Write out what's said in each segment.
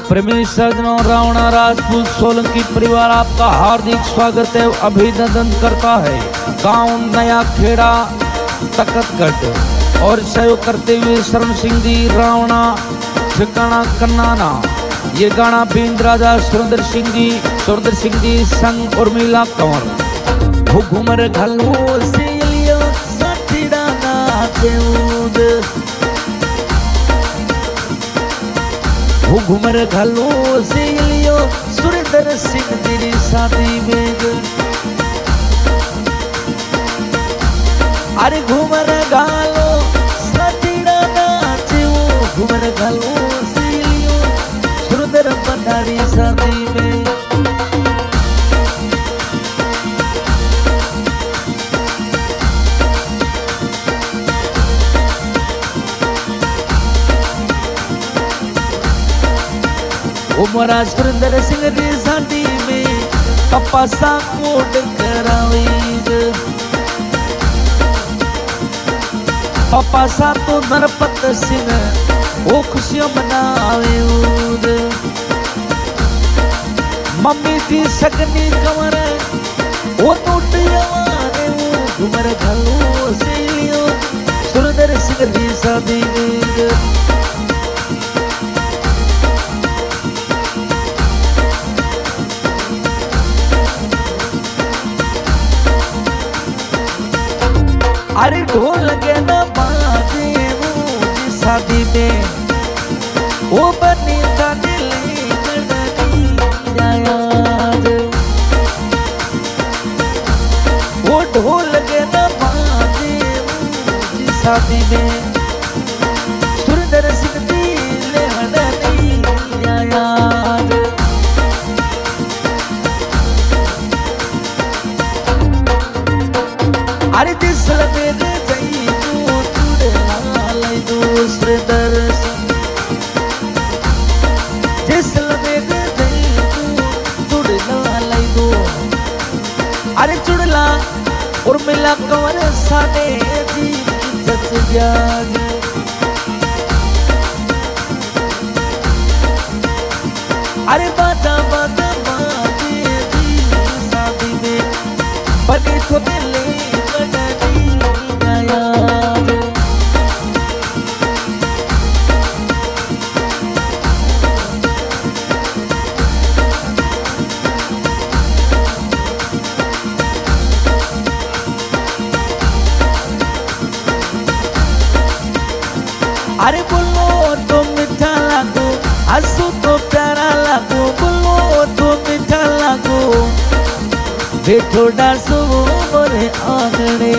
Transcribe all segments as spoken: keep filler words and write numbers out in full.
प्रेमी सज्जनों, रावणा राजपूत सोलंकी परिवार आपका हार्दिक स्वागत है, अभिनंदन करता है। गांव नया खेड़ा तकतगढ़ और सहयोग करते हुए शरण सिंह जी रावणा ठिकाना कन्नाना। ये गाना बींद राजा सुरेंद्र सिंह जी सुरेंद्र सिंह जी संग उर्मिला कंवर। वो घुमर घलो से लियो सठीड़ा नाचेउद, वो घुमर घलो से लियो सुरेंद्र सिंह तेरी शादी में। अरे घुमर घालो सठीड़ा नाचेउ, घुमर घालो से लियो सुरेंद्र पठारी शादी में। उमरा सुरेंद्र सिंह री शादी में पप्पा सा कोट करावीद, पप्पा सा तो नरपत सिंह वो खुशियां मनावेउद। मम्मी थी सकनी कंवर वो टूट जवाने, घुमर घलो से लियो सुरेंद्र सिंह री शादी में। अरे ढोल लगे न बाजे मुझे शादी में, वो बनी था दिल्ली कड़नी जायाज। वो ढोल लगे न बाजे मुझे शादी में, सुरेंद्र सिंह दिल हड़नी जायाज। अरे दिस लगे जाई तू तुड़े लाल दूसरे दर्शन, जिस लगे जाई तू तुड़े लाल दो। अरे चुड़ला और मिला कंवर साने दी जच जाग। अरे बाजा बाजा बाजे दी शादी में बनी तो दिल्ली अरे बोलो तो मीठा लागो, हंसो तो प्यारा लागो, बोलो तो मीठा लागो, बैठो डांसो मोरे आंगणे।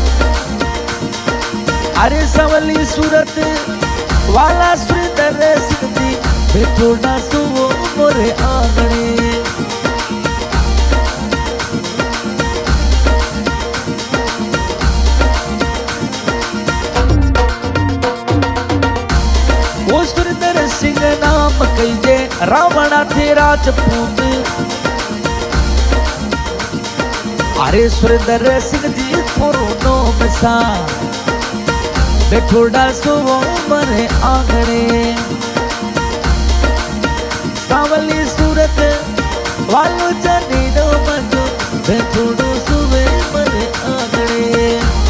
अरे सवली सूरत वाला सुरेंद्र सिंह जी, बैठो डांसो मोरे आंगणे। वो सुरेंद्र सिंह नाम कहिजे रावणा थे राजपूत। अरे सुरेंद्र सिंह जी थोरो नाम सा बैठो डांसो मरे आंगणे। सावली सूरत वालो जानी नो मजो, बैठो डांसो मरे आंगणे।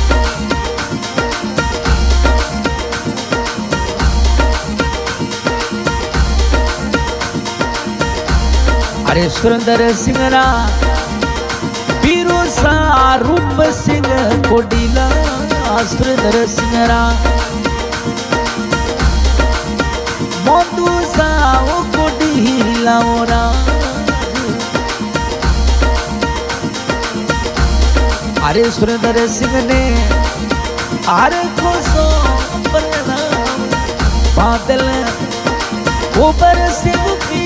अरे सुरेंद्र सिंह रा बीरो सा रूप सिंह कोडीला, सुरेंद्र सिंह रा मोंदू सा वो कोडीला ओरा। अरे सुरेंद्र सिंह ने अरे खोसो परिणाम बादल वो बरसे की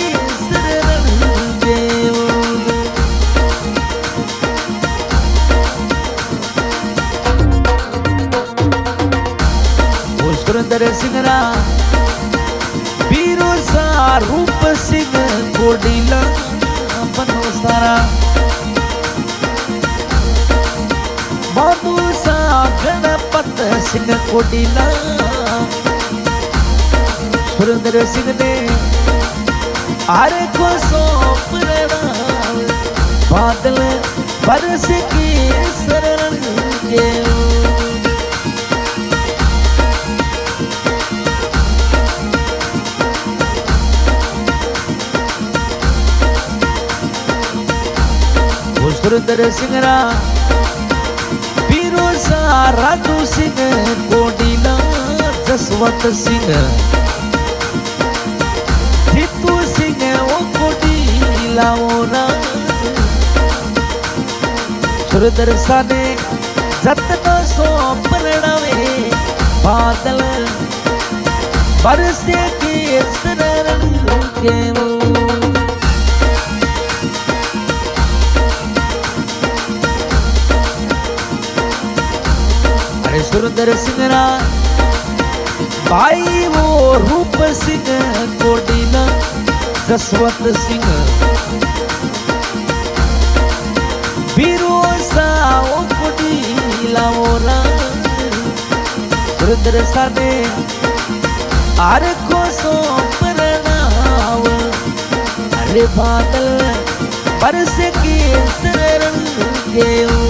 सुरेंद्र सिंह रा बीरो सा रूप सिंह कोडीला बनो सारा। मधु सा गणपत सिंह कोडीला, सुरेंद्र सिंह ने आरे को सौंप बादल बरस के शरण के सुरेंद्र सिंह रा पीरो सा राजू सिंह कोडीला जसवंत सिंह जीतू सिंह ओ कोडीला ओ राज सुरेंद्र साने जतन सो परणावे बादल बरसे के शरण के सुरेंद्र सिंह रा भाई वो रूप सिंह कोडीला जसवंत सिंह बीरो सा ओ कोडीला ओ सुरेंद्र साने आरे को सो परनाव अरे बादल बरस के शरण के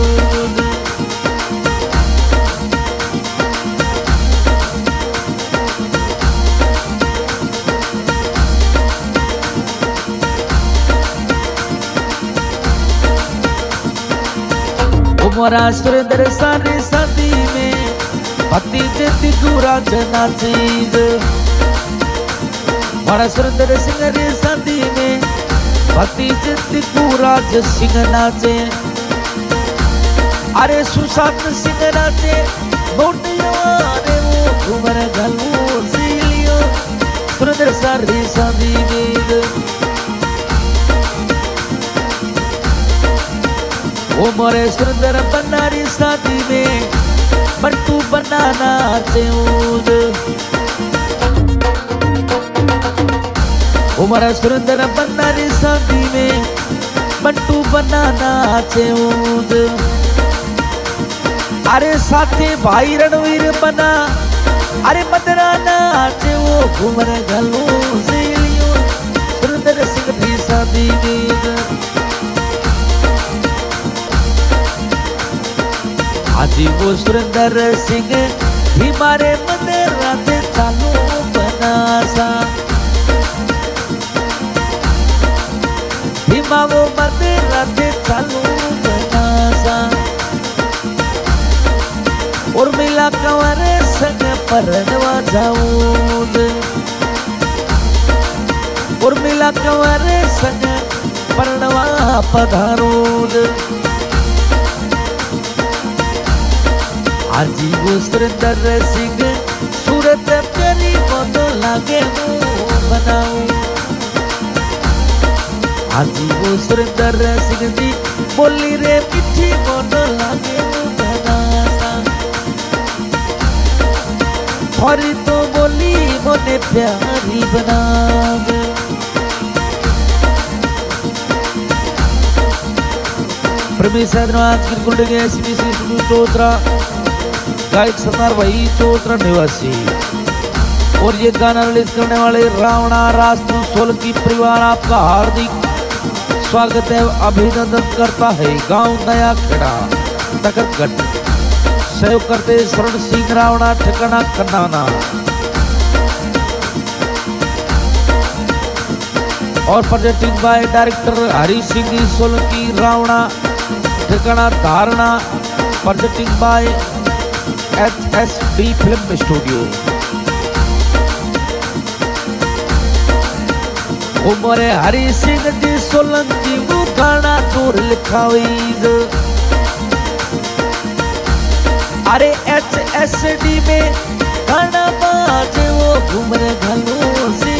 मोरा सुरेंद्र सारे शादी में पति जति गुरा जना चीज मोरा सुरेंद्र सिंह रे शादी में पति जति गुरा सिंह नाचे अरे सुशांत सिंह नाचे रे वो घूमर गलू सीलियो सुरेंद्र सारे शादी में वो मोरे सुंदर बनारी शादी में बंटू बनाना चेऊद वो मोरे सुंदर बनारी शादी में बंटू बनाना चेऊद अरे साथे भाई रणवीर बना अरे मदरा नाचे वो घूमर गलो सीलियो सुंदर सिंह की शादी में आजी वो सुरेंद्र सिंह धीमारे मंदिर राते चालू बनासा धीमा वो मंदिर राते चालू बनासा और मिला कंवरे संग परनवा जाऊद और मिला कंवरे संग परनवा पधारूद आजी वो सुरेंद्र सिंह सूरत प्यारी मोदो लागे बनाऊ आजी वो सुरेंद्र सिंह जी बोली रे मिठी मोदो लागे बनासा हरी तो बोली मोने प्यारी बनावे परमेश्वर आज की गुंडे के एसबीसी चौथरा गायक सरदार भाई चौथरा निवासी और ये गाना रिलीज करने वाले रावणा राजपूत सोलंकी परिवार आपका हार्दिक स्वागत है अभिनंदन करता है। गांव नया खेड़ा तकरगढ़ सहयोग करते शरण सिंह रावणा ठिकाना कन्नाना और projecting by director Hari Singh Solanki रावणा ठिकाना धारणा projecting by H S D film studio. उमरे हरी सिंह जी सोलंकी वो गाना जोर लिखा हुई अरे एच एस डी में गाना बाजे वो घूमरे घलो से